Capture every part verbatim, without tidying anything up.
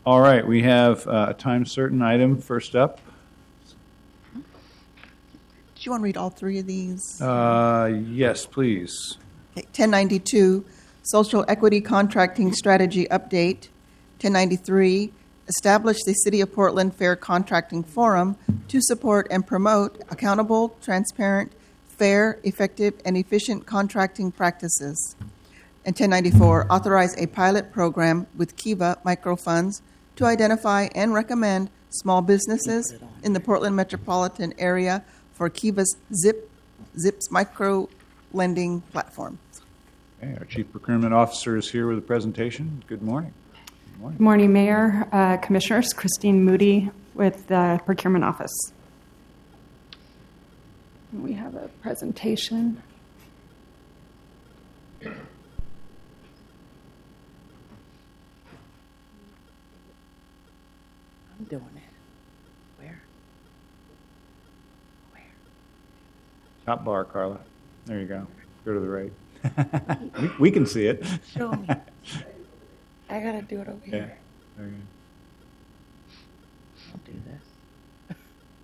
All right, we have uh, a time certain item first up. Do you want to read all three of these? Uh, yes, please. Okay, ten ninety-two, Social Equity Contracting Strategy Update. ten ninety-three, establish the City of Portland Fair Contracting Forum to support and promote accountable, transparent, fair, effective, and efficient contracting practices. And ten ninety-four, authorize a pilot program with Kiva Microfunds to identify and recommend small businesses in the Portland metropolitan area for Kiva's Zip Zips micro lending platform. Okay, our Chief Procurement Officer is here with a presentation. Good morning. Good morning, Good morning Mayor, uh, Commissioners. Christine Moody with the Procurement Office. We have a presentation. I'm doing it. Where? Where? Top bar, Carla. There you go. Go to the right. we, we can see it. Show me. I gotta do it over Yeah. here. There you I'll do this.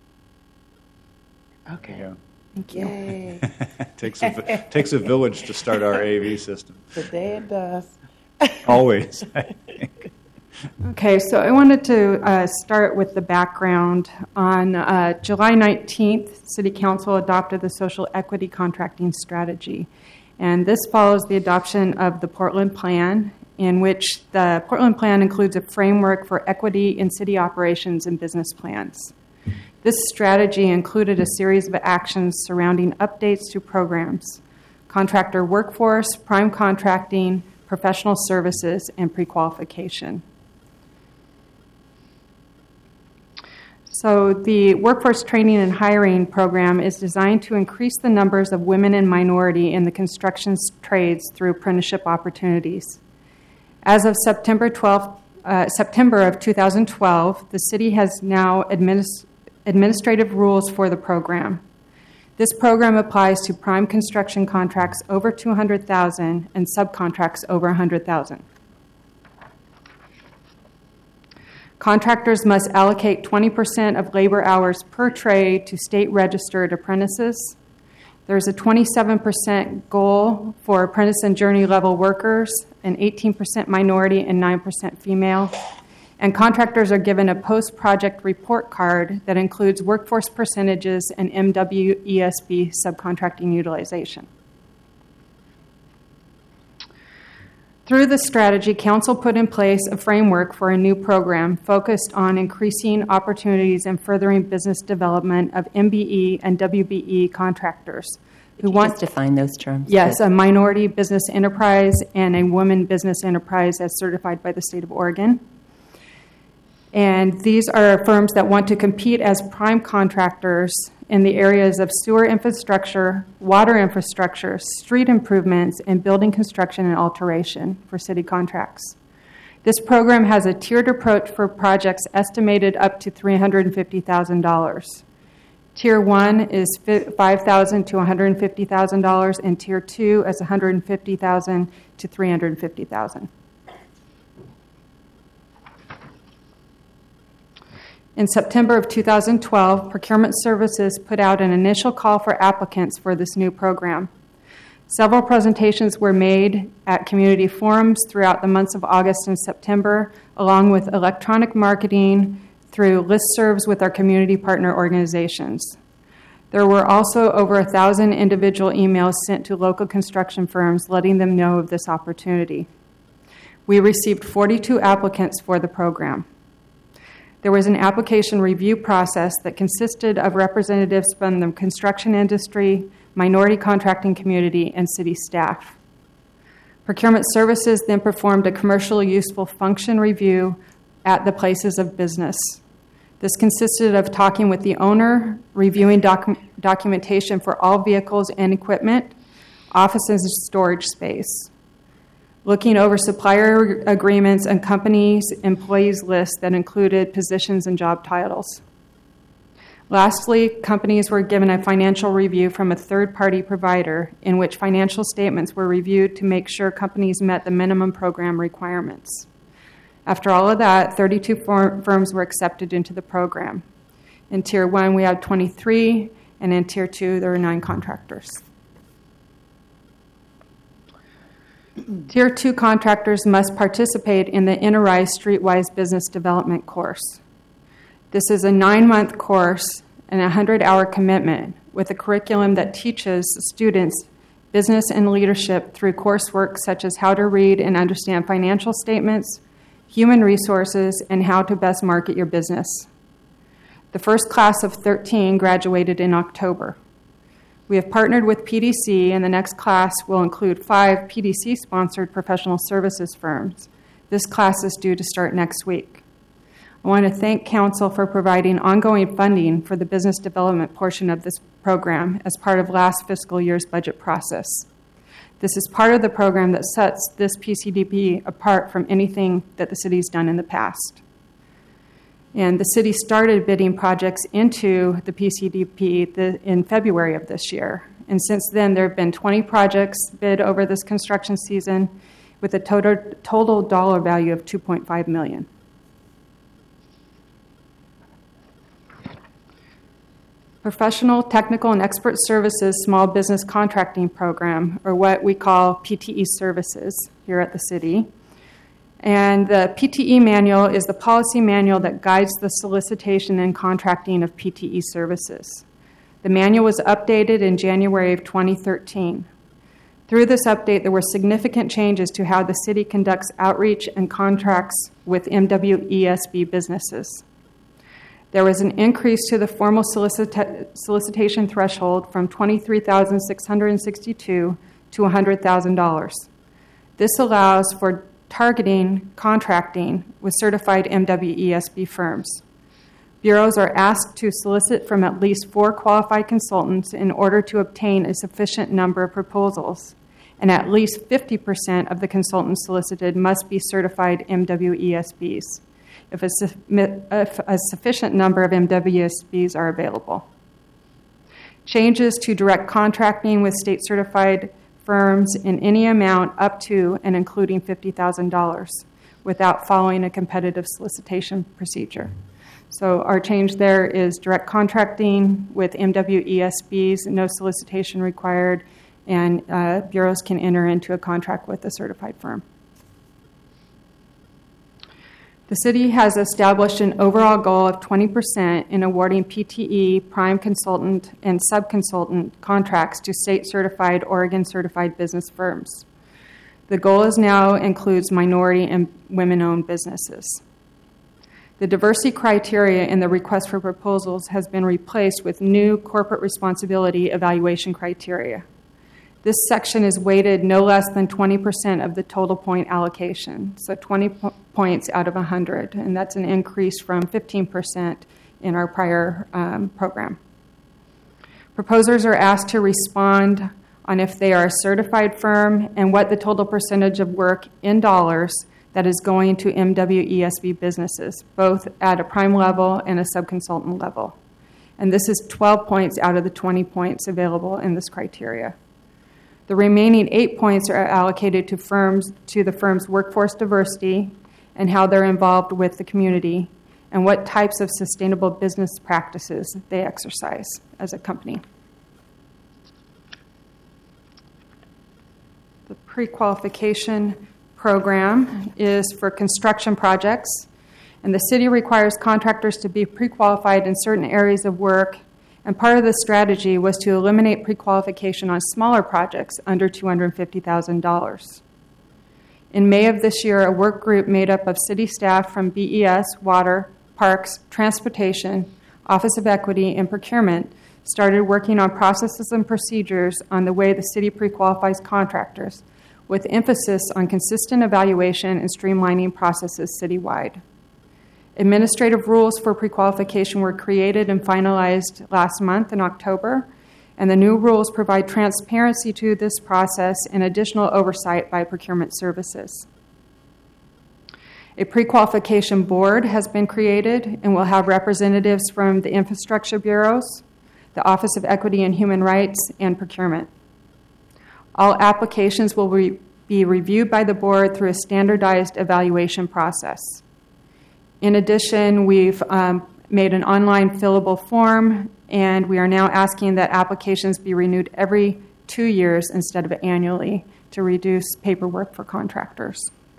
Okay. go. Thank you. Yay. takes a takes a village to start our A V system. Today it does. Always. I think. Okay, so I wanted to uh, start with the background. On uh, July nineteenth, City Council adopted the Social Equity Contracting Strategy. And this follows the adoption of the Portland Plan, in which the Portland Plan includes a framework for equity in city operations and business plans. This strategy included a series of actions surrounding updates to programs, contractor workforce, prime contracting, professional services, and pre-qualification. So the Workforce Training and Hiring Program is designed to increase the numbers of women and minority in the construction trades through apprenticeship opportunities. As of September twelfth, uh, September of two thousand twelve, the city has now administ- administrative rules for the program. This program applies to prime construction contracts over two hundred thousand dollars and subcontracts over one hundred thousand dollars. Contractors must allocate twenty percent of labor hours per trade to state-registered apprentices. There's a twenty-seven percent goal for apprentice and journey-level workers, an eighteen percent minority and nine percent female. And contractors are given a post-project report card that includes workforce percentages and M W E S B subcontracting utilization. Through the strategy, Council put in place a framework for a new program focused on increasing opportunities and furthering business development of M B E and W B E contractors who Could you want just define those terms? Yes, Good. a minority business enterprise and a woman business enterprise as certified by the state of Oregon. And these are firms that want to compete as prime contractors in the areas of sewer infrastructure, water infrastructure, street improvements, and building construction and alteration for city contracts. This program has a tiered approach for projects estimated up to three hundred fifty thousand dollars. Tier one is five thousand dollars to one hundred fifty thousand dollars, and Tier two is one hundred fifty thousand dollars to three hundred fifty thousand dollars. In September of two thousand twelve, Procurement Services put out an initial call for applicants for this new program. Several presentations were made at community forums throughout the months of August and September, along with electronic marketing through listservs with our community partner organizations. There were also over a thousand individual emails sent to local construction firms letting them know of this opportunity. We received forty-two applicants for the program. There was an application review process that consisted of representatives from the construction industry, minority contracting community, and city staff. Procurement Services then performed a commercial useful function review at the places of business. This consisted of talking with the owner, reviewing doc- documentation for all vehicles and equipment, offices and storage space, looking over supplier agreements and companies' employees lists that included positions and job titles. Lastly, companies were given a financial review from a third-party provider in which financial statements were reviewed to make sure companies met the minimum program requirements. After all of that, thirty-two for- firms were accepted into the program. In Tier one, we have twenty-three, and in Tier two, there are nine contractors. Tier two contractors must participate in the Enterprise Streetwise Business Development course. This is a nine-month course and a hundred-hour commitment with a curriculum that teaches students business and leadership through coursework such as how to read and understand financial statements, human resources, and how to best market your business. The first class of thirteen graduated in October. We have partnered with P D C, and the next class will include five P D C-sponsored professional services firms. This class is due to start next week. I want to thank Council for providing ongoing funding for the business development portion of this program as part of last fiscal year's budget process. This is part of the program that sets this P C D P apart from anything that the city's done in the past. And the city started bidding projects into the P C D P the, in February of this year. And since then, there have been twenty projects bid over this construction season with a total, total dollar value of two point five million dollars. Professional, Technical, and Expert Services Small Business Contracting Program, or what we call P T E services here at the city. And the P T E manual is the policy manual that guides the solicitation and contracting of P T E services. The manual was updated in January of twenty thirteen. Through this update, there were significant changes to how the city conducts outreach and contracts with M W E S B businesses. There was an increase to the formal solicita- solicitation threshold from twenty-three thousand six hundred sixty-two dollars to one hundred thousand dollars. This allows for targeting contracting with certified M W E S B firms. Bureaus are asked to solicit from at least four qualified consultants in order to obtain a sufficient number of proposals, and at least fifty percent of the consultants solicited must be certified M W E S Bs. If a, if a sufficient number of M W E S Bs are available. Changes to direct contracting with state-certified firms in any amount up to and including fifty thousand dollars without following a competitive solicitation procedure. So our change there is direct contracting with M W E S Bs, no solicitation required, and uh, bureaus can enter into a contract with a certified firm. The city has established an overall goal of twenty percent in awarding P T E, prime consultant, and subconsultant contracts to state-certified, Oregon-certified business firms. The goal is now includes minority and women-owned businesses. The diversity criteria in the request for proposals has been replaced with new corporate responsibility evaluation criteria. This section is weighted no less than twenty percent of the total point allocation, so twenty po- points out of one hundred, and that's an increase from fifteen percent in our prior um, program. Proposers are asked to respond on if they are a certified firm and what the total percentage of work in dollars that is going to M W E S B businesses, both at a prime level and a subconsultant level. And this is twelve points out of the twenty points available in this criteria. The remaining eight points are allocated to firms, to the firm's workforce diversity and how they're involved with the community and what types of sustainable business practices they exercise as a company. The pre-qualification program is for construction projects, and the city requires contractors to be pre-qualified in certain areas of work. And part of the strategy was to eliminate pre-qualification on smaller projects under two hundred fifty thousand dollars. In May of this year, a work group made up of city staff from B E S, Water, Parks, Transportation, Office of Equity, and Procurement started working on processes and procedures on the way the city pre-qualifies contractors, with emphasis on consistent evaluation and streamlining processes citywide. Administrative rules for pre-qualification were created and finalized last month in October, and the new rules provide transparency to this process and additional oversight by procurement services. A pre-qualification board has been created and will have representatives from the infrastructure bureaus, the Office of Equity and Human Rights, and procurement. All applications will be be reviewed by the board through a standardized evaluation process. In addition, we've um, made an online fillable form, and we are now asking that applications be renewed every two years instead of annually to reduce paperwork for contractors.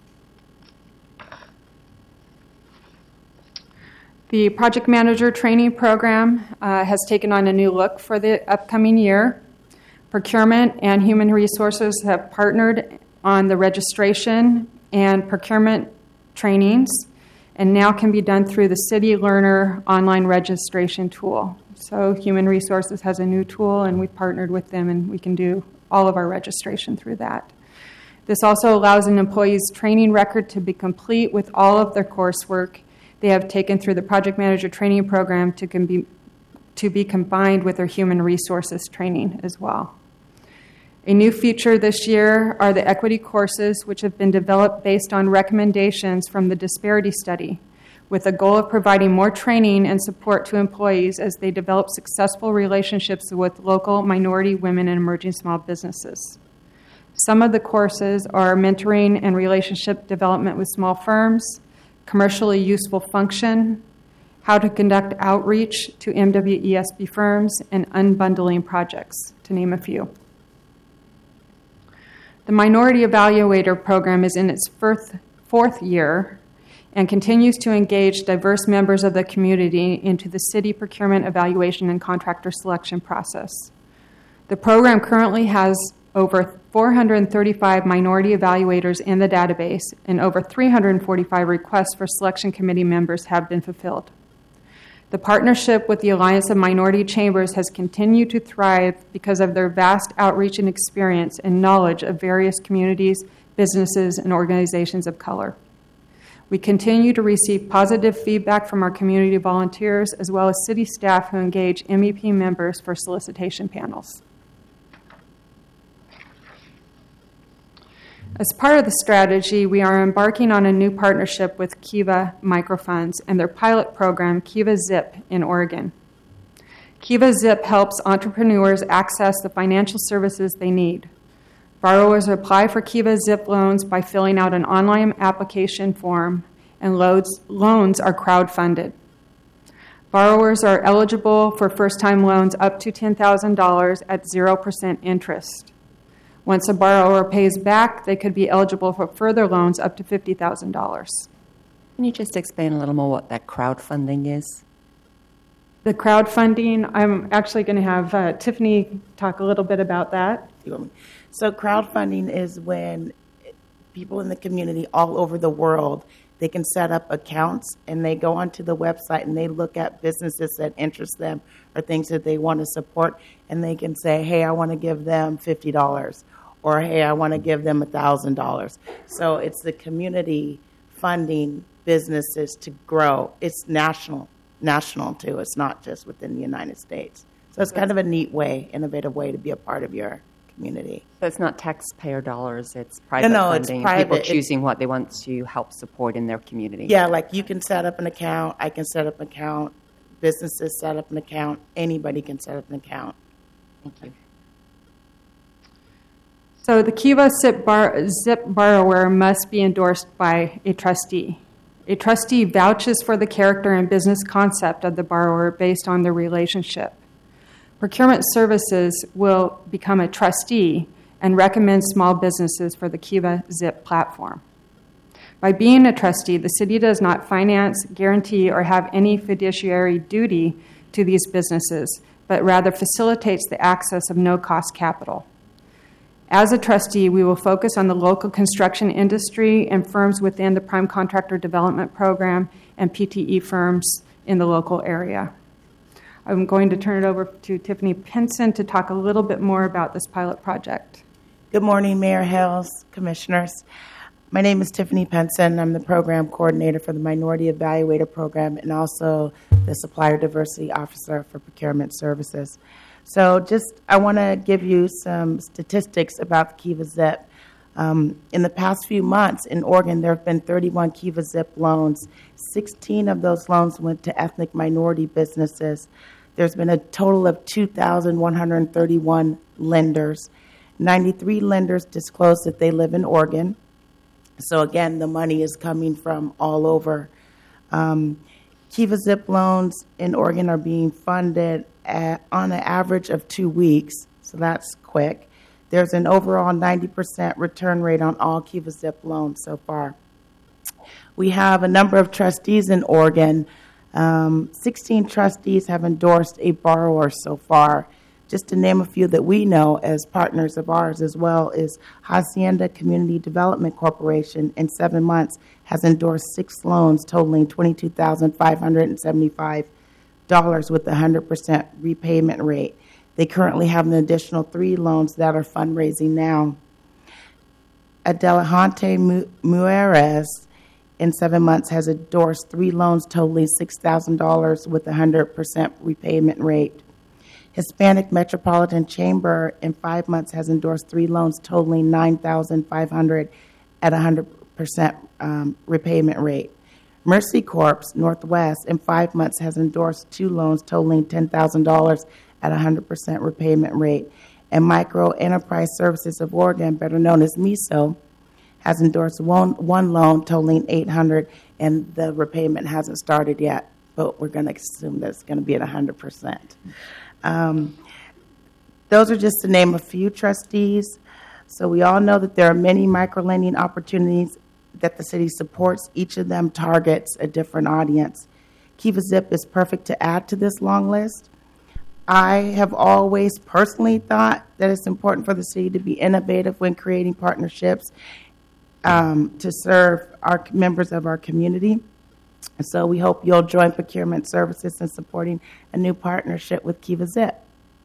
The project manager training program uh, has taken on a new look for the upcoming year. Procurement and human resources have partnered on the registration and procurement trainings, and now can be done through the City Learner online registration tool. So human resources has a new tool, and we've partnered with them, and we can do all of our registration through that. This also allows an employee's training record to be complete with all of their coursework they have taken through the project manager training program to, can be, to be combined with their human resources training as well. A new feature this year are the equity courses, which have been developed based on recommendations from the disparity study, with the goal of providing more training and support to employees as they develop successful relationships with local minority, women, and emerging small businesses. Some of the courses are mentoring and relationship development with small firms, commercially useful function, how to conduct outreach to M W E S B firms, and unbundling projects, to name a few. The Minority Evaluator Program is in its fourth, fourth year and continues to engage diverse members of the community into the city procurement evaluation and contractor selection process. The program currently has over four hundred thirty-five minority evaluators in the database, and over three hundred forty-five requests for selection committee members have been fulfilled. The partnership with the Alliance of Minority Chambers has continued to thrive because of their vast outreach and experience and knowledge of various communities, businesses, and organizations of color. We continue to receive positive feedback from our community volunteers as well as city staff who engage M E P members for solicitation panels. As part of the strategy, we are embarking on a new partnership with Kiva Microfunds and their pilot program, Kiva Zip, in Oregon. Kiva Zip helps entrepreneurs access the financial services they need. Borrowers apply for Kiva Zip loans by filling out an online application form, and loans, loans are crowdfunded. Borrowers are eligible for first-time loans up to ten thousand dollars at zero percent interest. Once a borrower pays back, they could be eligible for further loans up to fifty thousand dollars. Can you just explain a little more what that crowdfunding is? The crowdfunding, I'm actually going to have uh, Tiffany talk a little bit about that. So crowdfunding is when people in the community all over the world, they can set up accounts and they go onto the website and they look at businesses that interest them or things that they want to support, and they can say, hey, I want to give them fifty dollars, or hey, I want to give them one thousand dollars. So it's the community funding businesses to grow. It's national, national too. It's not just within the United States. So it's kind of a neat way, innovative way to be a part of your community. So it's not taxpayer dollars, it's private no, no, it's funding, private. people It- choosing what they want to help support in their community. Yeah, like you can set up an account, I can set up an account, businesses set up an account, anybody can set up an account. Thank you. So the Kiva Zip, bar, Zip borrower must be endorsed by a trustee. A trustee vouches for the character and business concept of the borrower based on their relationship. Procurement Services will become a trustee and recommend small businesses for the Kiva Zip platform. By being a trustee, the city does not finance, guarantee, or have any fiduciary duty to these businesses, but rather facilitates the access of no-cost capital. As a trustee, we will focus on the local construction industry and firms within the Prime Contractor Development Program and P T E firms in the local area. I'm going to turn it over to Tiffany Pinson to talk a little bit more about this pilot project. Good morning, Mayor Hales, Commissioners. My name is Tiffany Penson. I'm the program coordinator for the Minority Evaluator Program and also the Supplier Diversity Officer for Procurement Services. So just, I want to give you some statistics about the Kiva Zip. Um, in the past few months in Oregon, there have been thirty-one Kiva Zip loans. sixteen of those loans went to ethnic minority businesses. There's been a total of two thousand one hundred thirty-one lenders. ninety-three lenders disclosed that they live in Oregon. So again, the money is coming from all over. Um, Kiva Zip loans in Oregon are being funded at, on an average of two weeks, so that's quick. There's an overall ninety percent return rate on all Kiva Zip loans so far. We have a number of trustees in Oregon. Um, sixteen trustees have endorsed a borrower so far. Just to name a few that we know as partners of ours as well is Hacienda Community Development Corporation in seven months has endorsed six loans totaling twenty-two thousand five hundred seventy-five dollars with a one hundred percent repayment rate. They currently have an additional three loans that are fundraising now. Adelante Mueres in seven months has endorsed three loans totaling six thousand dollars with a one hundred percent repayment rate. Hispanic Metropolitan Chamber in five months has endorsed three loans totaling nine thousand five hundred dollars at a one hundred percent um, repayment rate. Mercy Corps Northwest in five months has endorsed two loans totaling ten thousand dollars at a one hundred percent repayment rate. And Micro Enterprise Services of Oregon, better known as MISO, has endorsed one, one loan totaling eight hundred dollars, and the repayment hasn't started yet, but we're going to assume that it's going to be at one hundred percent. Um, those are just to name a few trustees. So we all know that there are many microlending opportunities that the city supports. Each of them targets a different audience. Kiva Zip is perfect to add to this long list. I have always personally thought that it's important for the city to be innovative when creating partnerships um, to serve our members of our community. And so we hope you'll join procurement services in supporting a new partnership with Kiva Zip.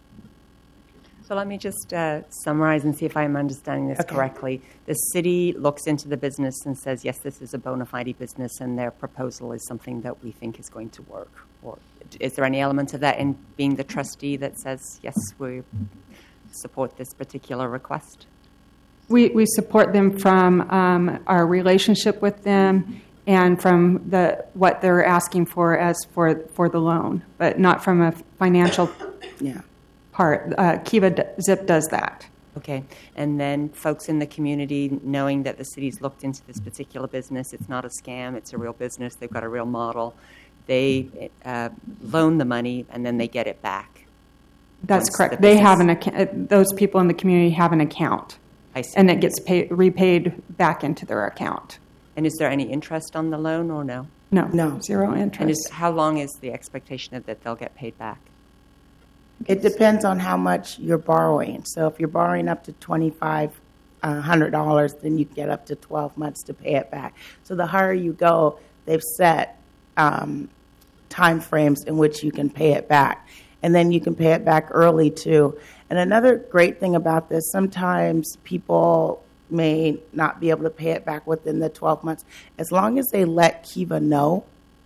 So let me just uh, summarize and see if I'm understanding this Okay. correctly. The city looks into the business and says, yes, this is a bona fide business, and their proposal is something that we think is going to work. Or is there any element of that in being the trustee that says, yes, we support this particular request? We, we support them from um, our relationship with them and from the what they're asking for as for for the loan, but not from a financial Yeah. part. Uh, Kiva D- Zip does that. Okay. And then folks in the community, knowing that the city's looked into this particular business, it's not a scam, it's a real business, they've got a real model, they uh, loan the money and then they get it back. That's Once correct. the They business- have an account. Those people in the community have an account, I see. and it gets paid, repaid back into their account. And is there any interest on the loan or no? No, No. zero And interest. is, how long is the expectation of that they'll get paid back? It depends on how much you're borrowing. So if you're borrowing up to twenty-five hundred dollars, then you get up to twelve months to pay it back. So the higher you go, they've set um, time frames in which you can pay it back. And then you can pay it back early, too. And another great thing about this, sometimes people may not be able to pay it back within the twelve months. As long as they let Kiva know,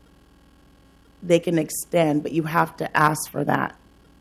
they can extend, but you have to ask for that.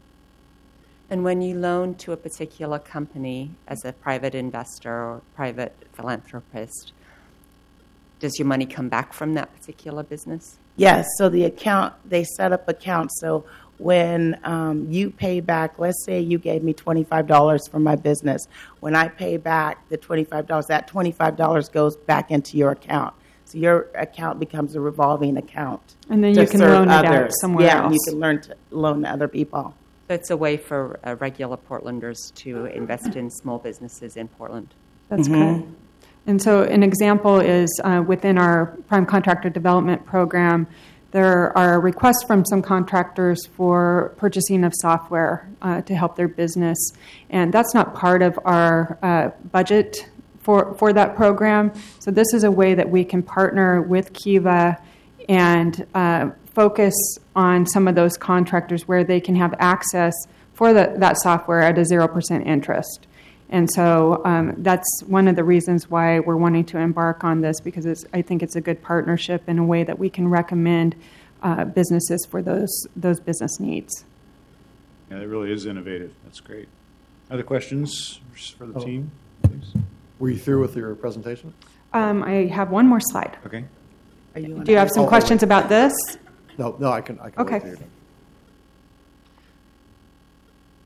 And when you loan to a particular company as a private investor or private philanthropist, does your money come back from that particular business? Yes, so the account, they set up accounts. So when um, you pay back, let's say you gave me twenty-five dollars for my business. When I pay back the twenty-five dollars, that twenty-five dollars goes back into your account. So your account becomes a revolving account. And then to you can serve loan it out others. somewhere yeah, else. you can learn to loan to other people. So it's a way for uh, regular Portlanders to invest in small businesses in Portland. That's correct. And so an example is uh, within our prime contractor development program, there are requests from some contractors for purchasing of software uh, to help their business. And that's not part of our uh, budget for, for that program. So this is a way that we can partner with Kiva and uh, focus on some of those contractors where they can have access for the, that software at a zero percent interest. And so um, that's one of the reasons why we're wanting to embark on this, because it's, I think it's a good partnership in a way that we can recommend uh, businesses for those those business needs. Yeah, it really is innovative. That's great. Other questions for the team, please? Were you through with your presentation? Um, I have one more slide. Okay. Are you Do you have some Oh, questions about this? No, no, I can, I can Okay. wait till you're done.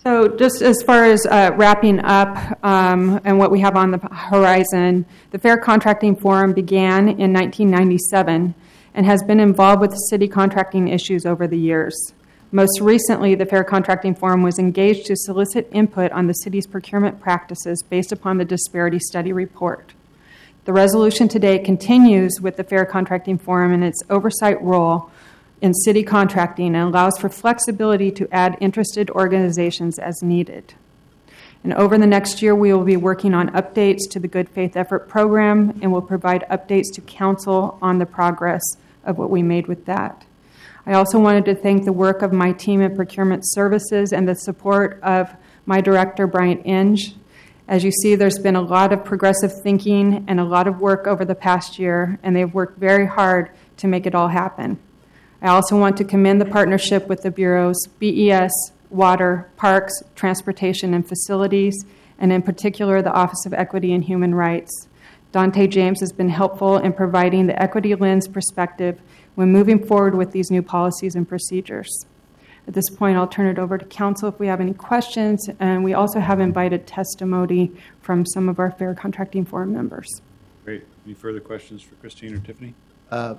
So just as far as uh, wrapping up um, and what we have on the horizon, the Fair Contracting Forum began in nineteen ninety-seven and has been involved with city contracting issues over the years. Most recently, the Fair Contracting Forum was engaged to solicit input on the city's procurement practices based upon the Disparity Study report. The resolution today continues with the Fair Contracting Forum in its oversight role in city contracting and allows for flexibility to add interested organizations as needed. And over the next year, we will be working on updates to the Good Faith Effort program and will provide updates to council on the progress of what we made with that. I also wanted to thank the work of my team in procurement services and the support of my director, Bryant Inge. As you see, there's been a lot of progressive thinking and a lot of work over the past year, and they've worked very hard to make it all happen. I also want to commend the partnership with the Bureaus B E S, Water, Parks, Transportation, and Facilities, and in particular the Office of Equity and Human Rights. Dante James has been helpful in providing the equity lens perspective when moving forward with these new policies and procedures. At this point, I'll turn it over to council if we have any questions, and we also have invited testimony from some of our Fair Contracting Forum members. Great. Any further questions for Christine or Tiffany? Uh,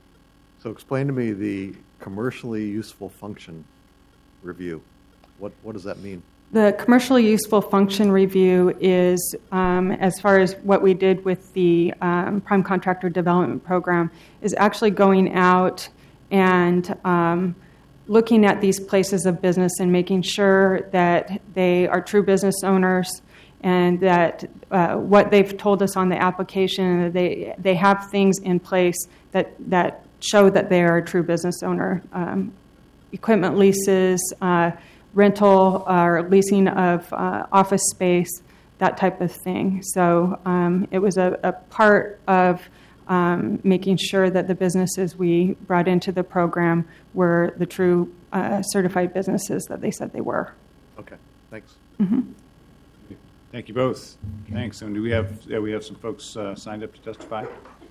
So explain to me the commercially useful function review. What what does that mean? The commercially useful function review is, um, as far as what we did with the um, prime contractor development program, is actually going out and um, looking at these places of business and making sure that they are true business owners and that uh, what they've told us on the application, they they have things in place that that show that they are a true business owner. Um, equipment leases, uh, rental or leasing of uh, office space, that type of thing. So um, it was a, a part of um, making sure that the businesses we brought into the program were the true uh, certified businesses that they said they were. Okay, thanks. Mm-hmm. Thank you both. Thanks. And do we have yeah, we have some folks uh, signed up to testify?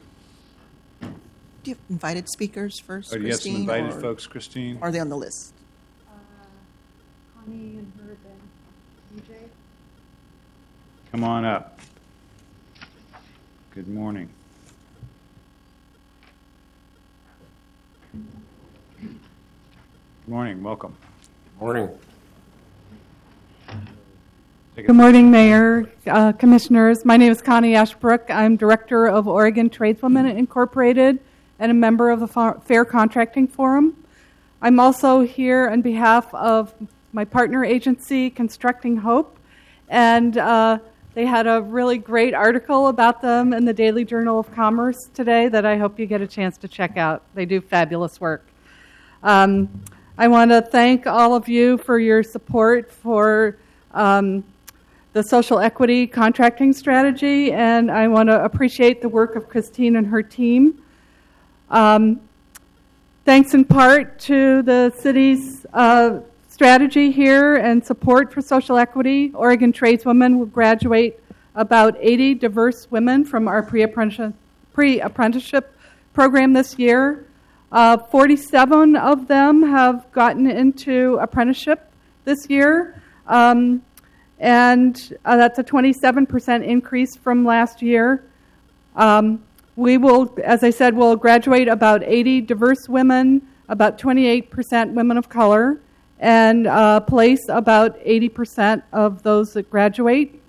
Do you have invited speakers first, Or do you have some Christine? invited or folks, Christine? Are they on the list? Uh, Connie and Herb and E J. Come on up. Good morning. Good morning. Welcome. Morning. Take Good it. morning, Mayor, uh, Commissioners. My name is Connie Ashbrook. I'm Director of Oregon Tradeswomen Incorporated and a member of the Fair Contracting Forum. I'm also here on behalf of my partner agency, Constructing Hope, and uh, they had a really great article about them in the Daily Journal of Commerce today that I hope you get a chance to check out. They do fabulous work. Um, I want to thank all of you for your support for um, the social equity contracting strategy, and I want to appreciate the work of Christine and her team. Um, thanks in part to the city's uh, strategy here and support for social equity, Oregon Tradeswomen will graduate about eighty diverse women from our pre-apprenticeship, pre-apprenticeship program this year. Uh, forty-seven of them have gotten into apprenticeship this year. Um, and uh, that's a twenty-seven percent increase from last year. Um, we will, as I said, will graduate about eighty diverse women, about twenty-eight percent women of color, and uh, place about eighty percent of those that graduate.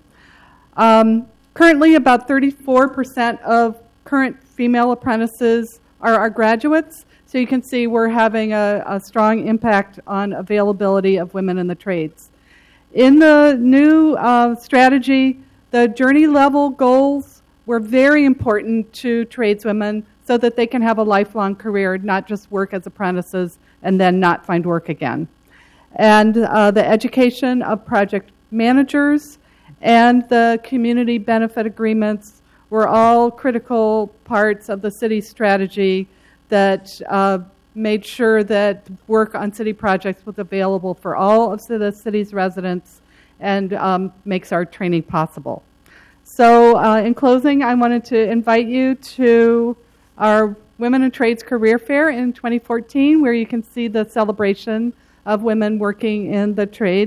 Um, currently, about thirty-four percent of current female apprentices are our graduates, so you can see we're having a, a strong impact on availability of women in the trades. In the new uh, strategy, the journey level goals were very important to tradeswomen so that they can have a lifelong career, not just work as apprentices and then not find work again. And uh, the education of project managers and the community benefit agreements were all critical parts of the city's strategy that uh, made sure that work on city projects was available for all of the city's residents and um, makes our training possible. So uh, in closing, I wanted to invite you to our Women in Trades Career Fair in twenty fourteen, where you can see the celebration of women working in the trades.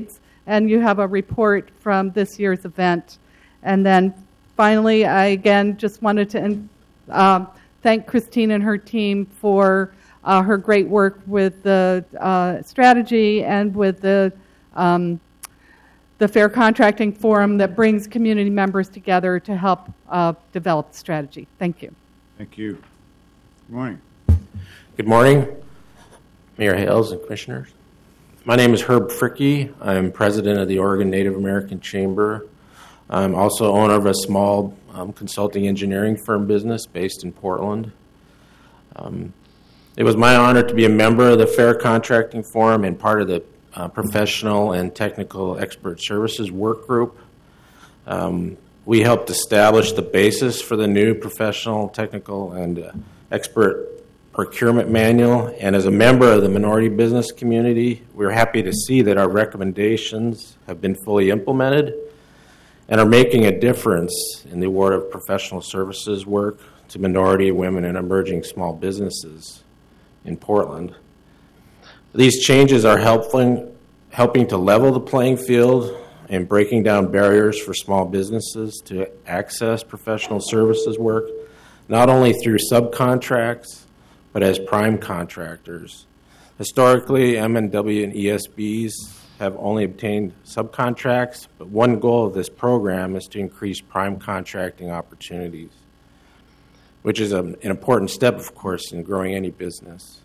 and you have a report from this year's event. And then finally, I again just wanted to um, thank Christine and her team for uh, her great work with the uh, strategy and with the um, the Fair Contracting Forum that brings community members together to help uh, develop the strategy. Thank you. Thank you. Good morning. Good morning, Mayor Hales and Commissioners. My name is Herb Fricke. I'm president of the Oregon Native American Chamber. I'm also owner of a small um, consulting engineering firm business based in Portland. Um, it was my honor to be a member of the Fair Contracting Forum and part of the uh, Professional and Technical Expert Services Work Group. Um, we helped establish the basis for the new Professional, Technical, and uh, Expert Procurement Manual, and as a member of the minority business community, we're happy to see that our recommendations have been fully implemented and are making a difference in the award of professional services work to minority, women, and emerging small businesses in Portland. These changes are helping, helping to level the playing field and breaking down barriers for small businesses to access professional services work, not only through subcontracts, but as prime contractors. Historically, M and W and E S Bs have only obtained subcontracts, but one goal of this program is to increase prime contracting opportunities, which is a, an important step, of course, in growing any business.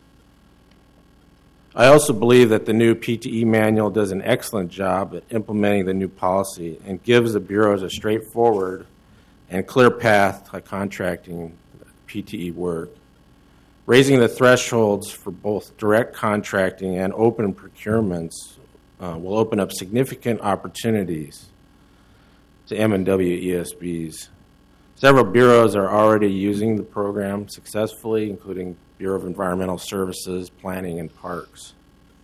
I also believe that the new P T E manual does an excellent job at implementing the new policy and gives the bureaus a straightforward and clear path to contracting P T E work. Raising the thresholds for both direct contracting and open procurements uh, will open up significant opportunities to M and W E S Bs. Several bureaus are already using the program successfully, including Bureau of Environmental Services, Planning, and Parks.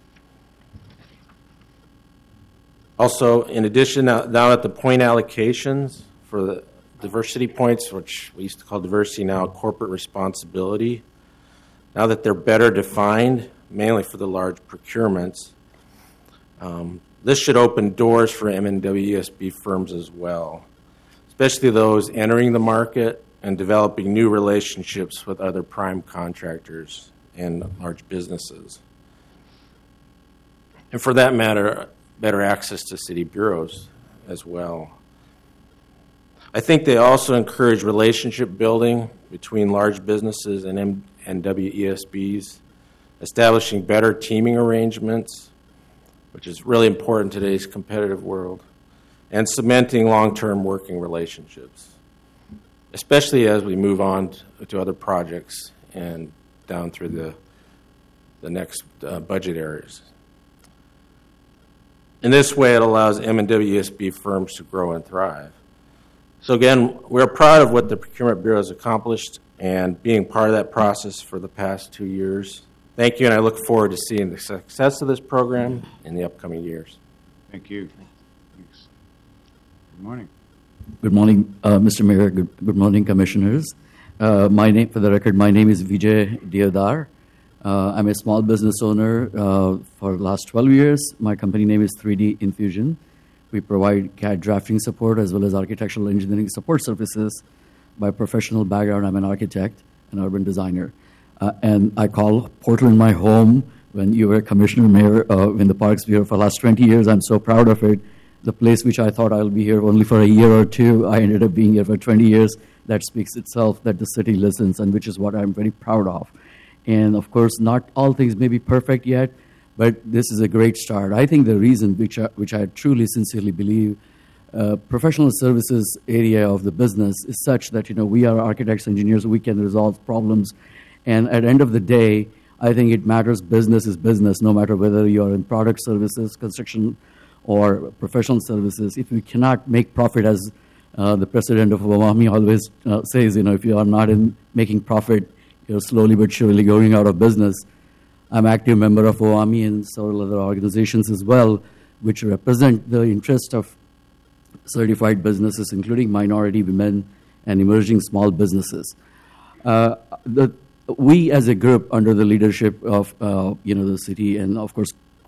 Also, in addition, now, now at the point allocations for the diversity points, which we used to call diversity, now corporate responsibility, now that they're better defined, mainly for the large procurements, um, this should open doors for M and W E S B firms as well, especially those entering the market and developing new relationships with other prime contractors and large businesses. And for that matter, better access to city bureaus as well. I think they also encourage relationship building between large businesses and M and W E S Bs, establishing better teaming arrangements, which is really important in today's competitive world, and cementing long-term working relationships, especially as we move on to other projects and down through the, the next uh, budget areas. In this way, it allows M and W E S B firms to grow and thrive. So again, we're proud of what the Procurement Bureau has accomplished and being part of that process for the past two years. Thank you, and I look forward to seeing the success of this program in the upcoming years. Thank you. Thanks. Good morning. Good morning, uh, Mister Mayor. Good, good morning, Commissioners. Uh, my name, for the record, my name is Vijay Deodar. Uh, I'm a small business owner uh, for the last twelve years. My company name is three D Infusion. We provide C A D drafting support as well as architectural engineering support services. By professional background, I'm an architect and urban designer. Uh, and I call Portland my home. When you were Commissioner Mayor uh, in the Parks Bureau for the last twenty years, I'm so proud of it. The place which I thought I'll be here only for a year or two, I ended up being here for twenty years. That speaks itself that the city listens, and which is what I'm very proud of. And of course, not all things may be perfect yet, but this is a great start. I think the reason which I, which I truly, sincerely believe, uh, professional services area of the business is such that, you know, we are architects, engineers, we can resolve problems. And at the end of the day, I think it matters business is business, no matter whether you're in product services, construction, or professional services. If we cannot make profit, as uh, the president of Awami always uh, says, you know, if you are not in making profit, you're slowly but surely going out of business. I'm an active member of Awami and several other organizations as well, which represent the interest of certified businesses, including minority women and emerging small businesses. Uh, the, we, as a group, under the leadership of uh, you know the city and of course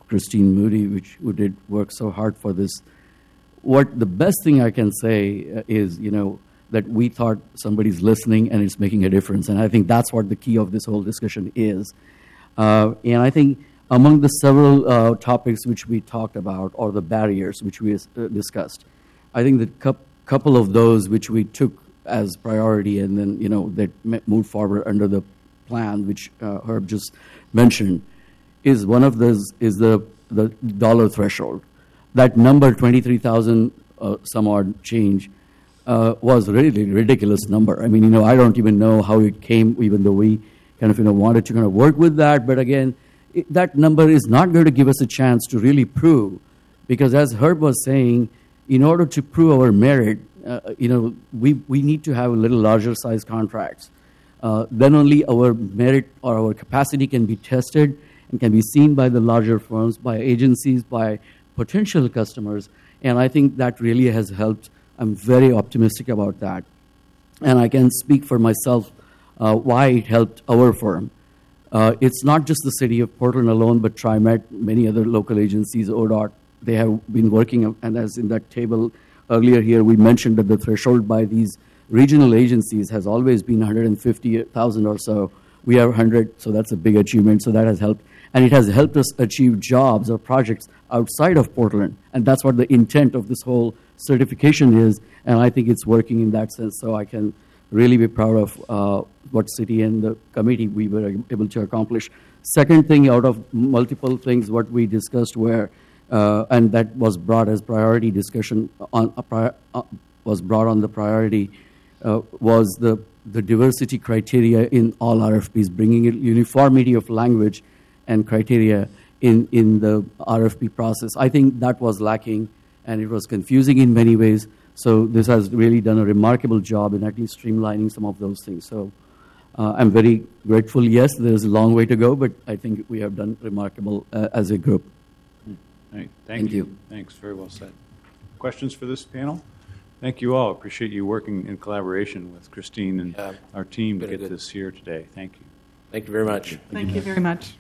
Christine Moody, which who did work so hard for this. What the best thing I can say uh, is, you know, that we thought somebody's listening and it's making a difference. And I think that's what the key of this whole discussion is. Uh, and I think among the several uh, topics which we talked about, or the barriers which we uh, discussed, I think the cu- couple of those which we took as priority and then, you know, that moved forward under the plan, which uh, Herb just mentioned, is one of those is the, the dollar threshold. That number, twenty-three thousand uh, some odd change, uh, was really a ridiculous number. I mean, you know, I don't even know how it came, even though we kind of, you know, wanted to kind of work with that. But again, it, that number is not going to give us a chance to really prove, because as Herb was saying, in order to prove our merit, uh, you know, we, we need to have a little larger size contracts. Uh, then only our merit or our capacity can be tested and can be seen by the larger firms, by agencies, by potential customers. And I think that really has helped. I'm very optimistic about that. And I can speak for myself uh, why it helped our firm. Uh, it's not just the city of Portland alone, but TriMet, many other local agencies, O D O T, they have been working, and as in that table earlier here, we mentioned that the threshold by these regional agencies has always been one hundred fifty thousand or so. We have one hundred, so that's a big achievement, so that has helped. And it has helped us achieve jobs or projects outside of Portland, and that's what the intent of this whole certification is, and I think it's working in that sense, so I can really be proud of uh, what city and the committee we were able to accomplish. Second thing, out of multiple things, what we discussed were, uh, and that was brought as priority discussion, on a prior, uh, was brought on the priority, uh, was the, the diversity criteria in all R F Ps, bringing in uniformity of language and criteria in, in the R F P process. I think that was lacking, and it was confusing in many ways. So this has really done a remarkable job in at least streamlining some of those things. So uh, I'm very grateful. Yes, there's a long way to go, but I think we have done remarkable uh, as a group. Hey, thank, Thank you. you. Thanks. Very well said. Questions for this panel? Thank you all. Appreciate you working in collaboration with Christine and Yeah, our team to very get good. this here today. Thank you. Thank you very much. Thank you very much.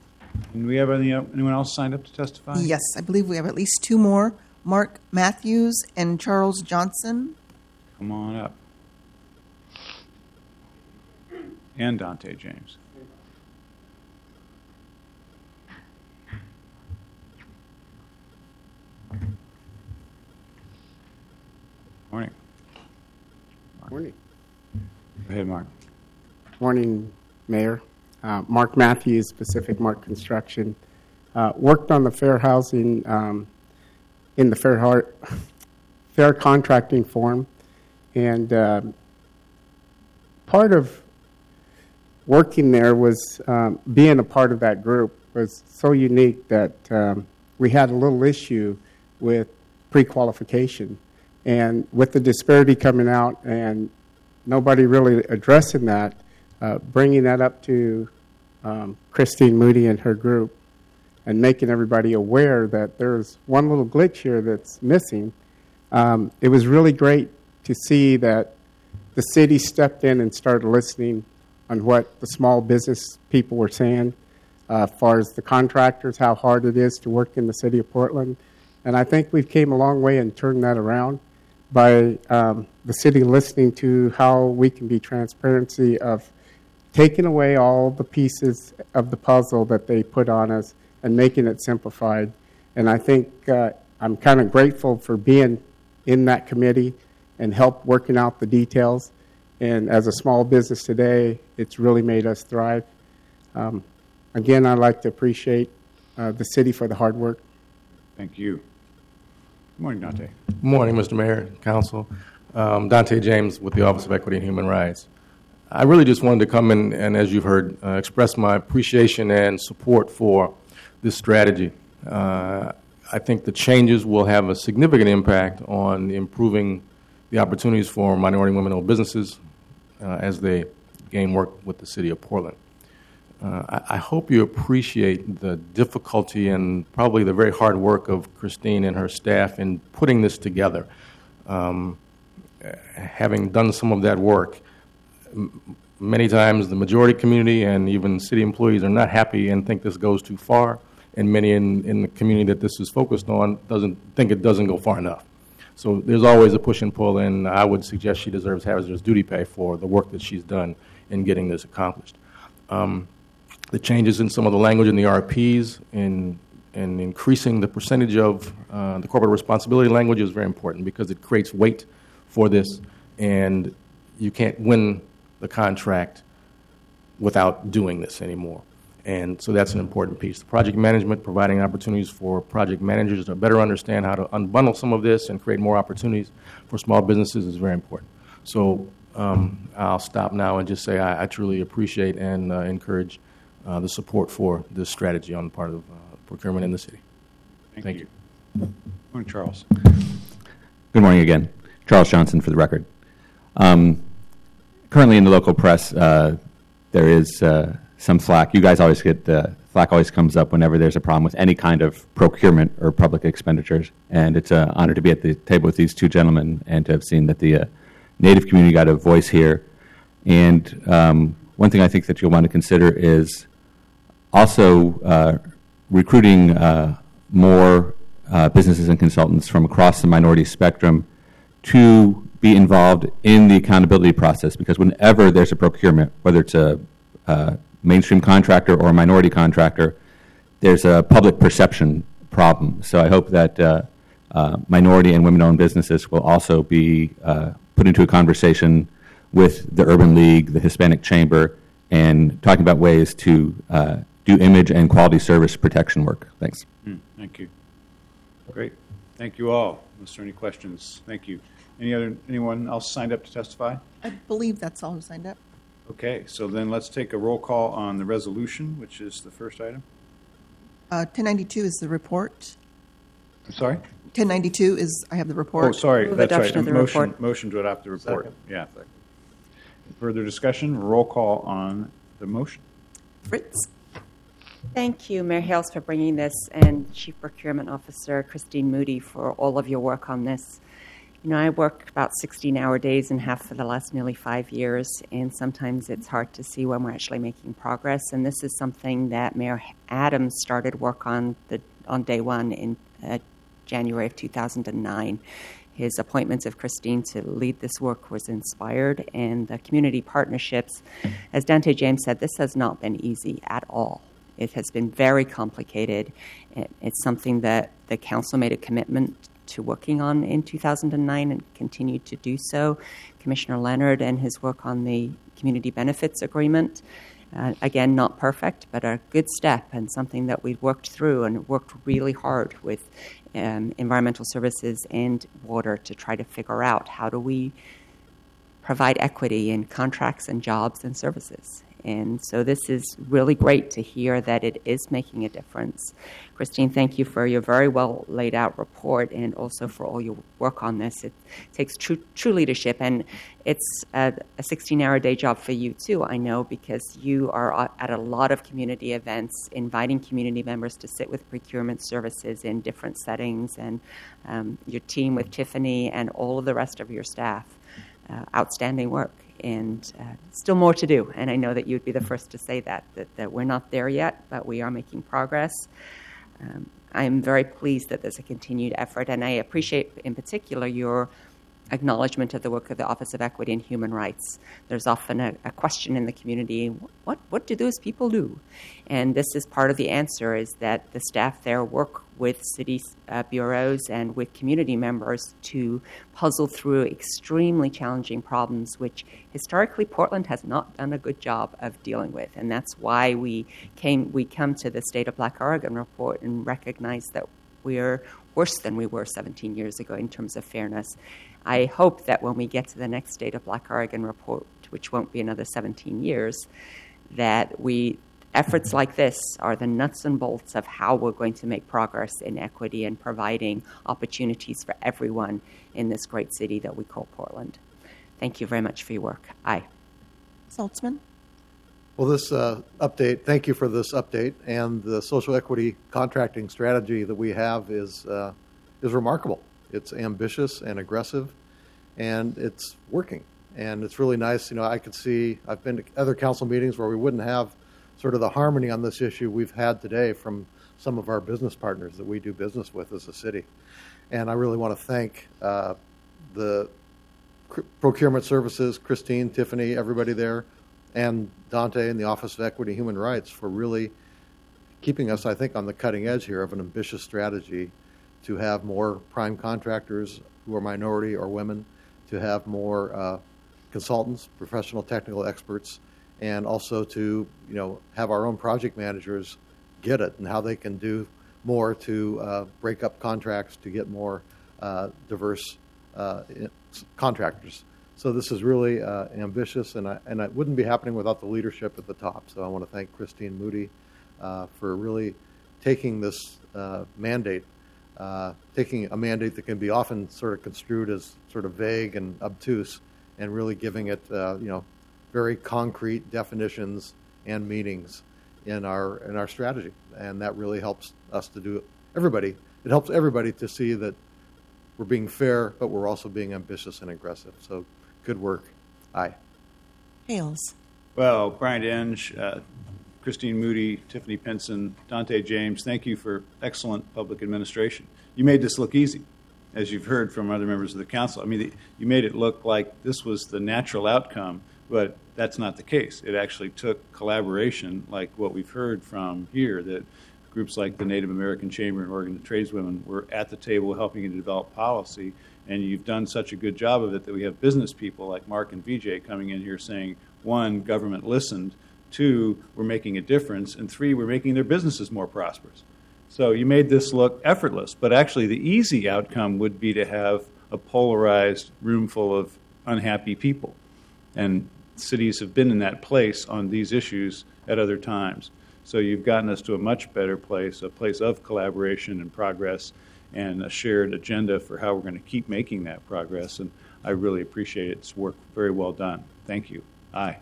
And we have any, anyone else signed up to testify? Yes, I believe we have at least two more. Mark Matthews and Charles Johnson. Come on up. And Dante James. Morning. Morning. Go ahead, Mark. Morning, Mayor. Uh, Mark Matthews, Pacific Mark Construction. Uh, worked on the fair housing, um, in the fair, heart, fair contracting forum. And uh, part of working there was um, being a part of that group was so unique that um, we had a little issue with pre-qualification. And with the disparity coming out and nobody really addressing that, uh, bringing that up to um, Christine Moody and her group and making everybody aware that there's one little glitch here that's missing, um, it was really great to see that the city stepped in and started listening on what the small business people were saying uh, as far as the contractors, how hard it is to work in the city of Portland. And I think we've came a long way and turned that around by um, the city listening to how we can be transparency of taking away all the pieces of the puzzle that they put on us and making it simplified. And I think uh, I'm kind of grateful for being in that committee and help working out the details. And as a small business today, it's really made us thrive. Um, again, I'd like to appreciate uh, the city for the hard work. Thank you. Good morning, Dante. Good morning, Mister Mayor and Council. Um, Dante James with the Office of Equity and Human Rights. I really just wanted to come in and, as you've heard, uh, express my appreciation and support for this strategy. Uh, I think the changes will have a significant impact on improving the opportunities for minority women-owned businesses uh, as they gain work with the City of Portland. Uh, I, I hope you appreciate the difficulty and probably the very hard work of Christine and her staff in putting this together. Um, having done some of that work, m- many times the majority community and even city employees are not happy and think this goes too far. and many in, in the community that this is focused on doesn't think it doesn't go far enough. So there's always a push and pull, and I would suggest she deserves hazardous duty pay for the work that she's done in getting this accomplished. Um, the changes in some of the language in the R Ps and and increasing the percentage of uh, the corporate responsibility language is very important because it creates weight for this, and you can't win the contract without doing this anymore. And so that's an important piece. The project management, providing opportunities for project managers to better understand how to unbundle some of this and create more opportunities for small businesses is very important. So um, I'll stop now and just say I, I truly appreciate and uh, encourage uh, the support for this strategy on the part of uh, procurement in the city. Thank, Thank you. you. Good morning, Charles. Good morning again. Charles Johnson for the record. Um, currently in the local press, uh, there is uh, some flack. You guys always get, uh, flack always comes up whenever there's a problem with any kind of procurement or public expenditures. And it's an honor to be at the table with these two gentlemen and to have seen that the uh, Native community got a voice here. And um, one thing I think that you'll want to consider is also uh, recruiting uh, more uh, businesses and consultants from across the minority spectrum to be involved in the accountability process, because whenever there's a procurement, whether it's a uh, mainstream contractor or a minority contractor, there's a public perception problem. So I hope that uh, uh, minority and women-owned businesses will also be uh, put into a conversation with the Urban League, the Hispanic Chamber, and talking about ways to uh, do image and quality service protection work. Thanks. Mm, thank you. Great. Thank you all. Unless there are any questions, thank you. Any other anyone else signed up to testify? I believe that's all who signed up. Okay, so then let's take a roll call on the resolution, which is the first item. Uh, ten ninety-two is the report. I'm sorry? ten ninety-two is, I have the report. Oh, sorry, Move that's right. adoption of the motion, report. motion to adopt the report. Second. Yeah. Further discussion, roll call on the motion. Fritz? Thank you, Mayor Hales, for bringing this, and Chief Procurement Officer Christine Moody for all of your work on this. You know, I work about sixteen-hour days and have for the last nearly five years, and sometimes it's hard to see when we're actually making progress. And this is something that Mayor Adams started work on the on day one in uh, January of two thousand nine. His appointment of Christine to lead this work was inspired, and the community partnerships, as Dante James said, this has not been easy at all. It has been very complicated. It's something that the council made a commitment to working on in two thousand nine and continued to do so. Commissioner Leonard and his work on the community benefits agreement, uh, again, not perfect, but a good step and something that we worked through and worked really hard with um, environmental services and water to try to figure out how do we provide equity in contracts and jobs and services. And so this is really great to hear that it is making a difference. Christine, thank you for your very well laid out report and also for all your work on this. It takes true, true leadership, and it's a sixteen-hour day job for you too, I know, because you are at a lot of community events, inviting community members to sit with procurement services in different settings, and um, your team with Tiffany and all of the rest of your staff. Uh, outstanding work. And uh, still more to do. And I know that you'd be the first to say that, that, that we're not there yet, but we are making progress. Um, I'm very pleased that there's a continued effort, and I appreciate in particular your acknowledgement of the work of the Office of Equity and Human Rights. There's often a, a question in the community, what, what do those people do? And this is part of the answer, is that the staff there work with city uh, bureaus and with community members to puzzle through extremely challenging problems, which historically Portland has not done a good job of dealing with. And that's why we came, we come to the State of Black Oregon report and recognize that we're worse than we were seventeen years ago in terms of fairness. I hope that when we get to the next State of Black Oregon report, which won't be another seventeen years, that we efforts like this are the nuts and bolts of how we're going to make progress in equity and providing opportunities for everyone in this great city that we call Portland. Thank you very much for your work. Aye. Saltzman? Well, this uh, update, thank you for this update, and the social equity contracting strategy that we have is uh, is remarkable. It's ambitious and aggressive, and it's working. And it's really nice. You know, I could see, I've been to other council meetings where we wouldn't have sort of the harmony on this issue we've had today from some of our business partners that we do business with as a city. And I really want to thank uh, the cr- procurement services, Christine, Tiffany, everybody there, and Dante and the Office of Equity and Human Rights for really keeping us, I think, on the cutting edge here of an ambitious strategy to have more prime contractors who are minority or women, to have more uh, consultants, professional technical experts, and also to, you know, have our own project managers get it and how they can do more to uh, break up contracts to get more uh, diverse uh, contractors. So this is really uh, ambitious, and I, and it wouldn't be happening without the leadership at the top. So I want to thank Christine Moody uh, for really taking this uh, mandate, uh, taking a mandate that can be often sort of construed as sort of vague and obtuse, and really giving it, uh, you know, very concrete definitions and meanings in our in our strategy, and that really helps us to do it. Everybody, it helps everybody to see that we're being fair, but we're also being ambitious and aggressive. So, good work. Aye. Hales. Well, Brian Denge, uh, Christine Moody, Tiffany Pinson, Dante James, thank you for excellent public administration. You made this look easy, as you've heard from other members of the council. I mean, the, you made it look like this was the natural outcome, but that's not the case. It actually took collaboration, like what we've heard from here, that groups like the Native American Chamber and Oregon Tradeswomen were at the table helping to develop policy, and you've done such a good job of it that we have business people like Mark and V J coming in here saying, one, government listened, two, we're making a difference, and three, we're making their businesses more prosperous. So you made this look effortless, but actually the easy outcome would be to have a polarized room full of unhappy people. And cities have been in that place on these issues at other times. So you've gotten us to a much better place, a place of collaboration and progress, and a shared agenda for how we're going to keep making that progress. And I really appreciate it. It's work very well done. Thank you. Aye.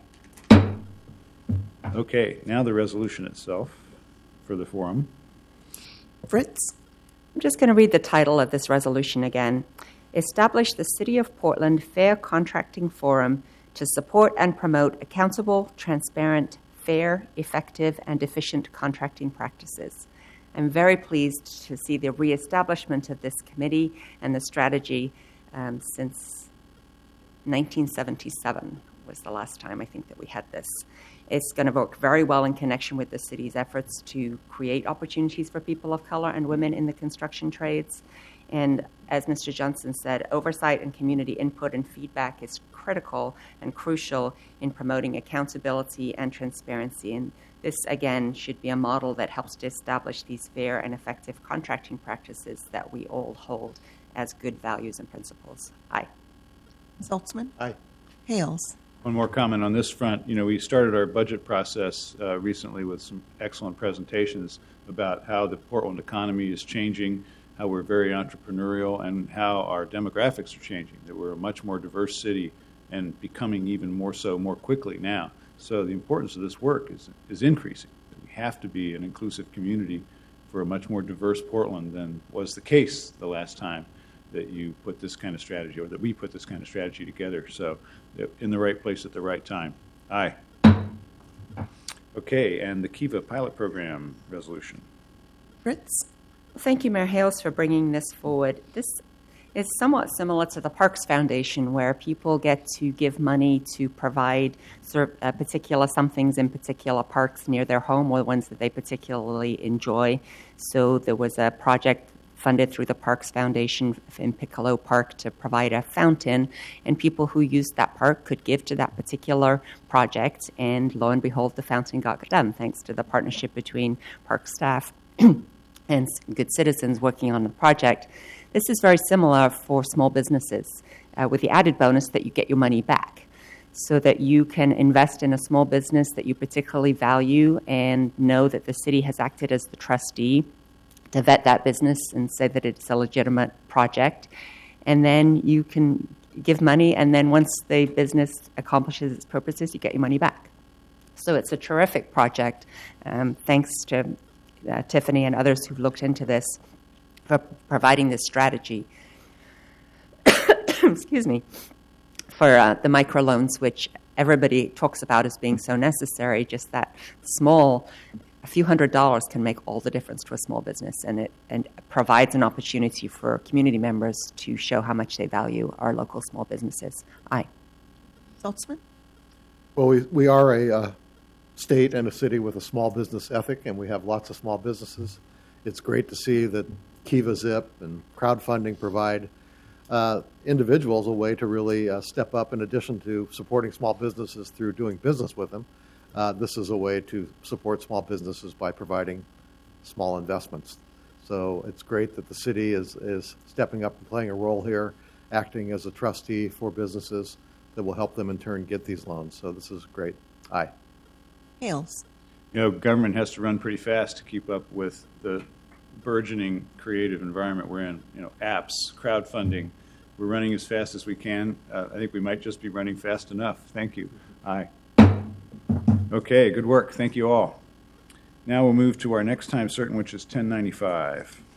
Okay, now the resolution itself for the forum. Fritz. I'm just going to read the title of this resolution again. Establish the City of Portland Fair Contracting Forum to support and promote accountable, transparent, fair, effective, and efficient contracting practices. I'm very pleased to see the reestablishment of this committee and the strategy um, since nineteen seventy-seven was the last time I think that we had this. It's going to work very well in connection with the city's efforts to create opportunities for people of color and women in the construction trades. And as Mister Johnson said, oversight and community input and feedback is critical and crucial in promoting accountability and transparency. And this, again, should be a model that helps to establish these fair and effective contracting practices that we all hold as good values and principles. Aye. Saltzman. Aye. Hales. One more comment on this front. You know, we started our budget process uh, recently with some excellent presentations about how the Portland economy is changing, how we're very entrepreneurial, and how our demographics are changing, that we're a much more diverse city and becoming even more so more quickly now. So the importance of this work is, is increasing. We have to be an inclusive community for a much more diverse Portland than was the case the last time that you put this kind of strategy, or that we put this kind of strategy together. So in the right place at the right time. Aye. Okay, and the Kiva pilot program resolution. Fritz. Well, thank you, Mayor Hales, for bringing this forward. This is somewhat similar to the Parks Foundation, where people get to give money to provide sort of, uh, particular somethings in particular parks near their home, or ones that they particularly enjoy. So there was a project funded through the Parks Foundation in Piccolo Park to provide a fountain, and people who used that park could give to that particular project, and lo and behold, the fountain got done thanks to the partnership between park staff and good citizens working on the project. This is very similar for small businesses, uh, with the added bonus that you get your money back, so that you can invest in a small business that you particularly value and know that the city has acted as the trustee to vet that business and say that it's a legitimate project. And then you can give money, and then once the business accomplishes its purposes, you get your money back. So it's a terrific project, um, thanks to uh, Tiffany and others who've looked into this, for providing this strategy. Excuse me. For uh, the microloans, which everybody talks about as being so necessary, just that small a few hundred dollars can make all the difference to a small business, and it and provides an opportunity for community members to show how much they value our local small businesses. Aye. Saltzman? Well, we, we are a uh, state and a city with a small business ethic, and we have lots of small businesses. It's great to see that Kiva Zip and crowdfunding provide uh, individuals a way to really uh, step up in addition to supporting small businesses through doing business with them. Uh, this is a way to support small businesses by providing small investments. So it's great that the city is, is stepping up and playing a role here, acting as a trustee for businesses that will help them in turn get these loans. So this is great. Aye. Hales? You know, government has to run pretty fast to keep up with the burgeoning creative environment we're in. You know, apps, crowdfunding. We're running as fast as we can. Uh, I think we might just be running fast enough. Thank you. Aye. Okay, good work. Thank you all. Now we'll move to our next time certain, which is ten ninety-five.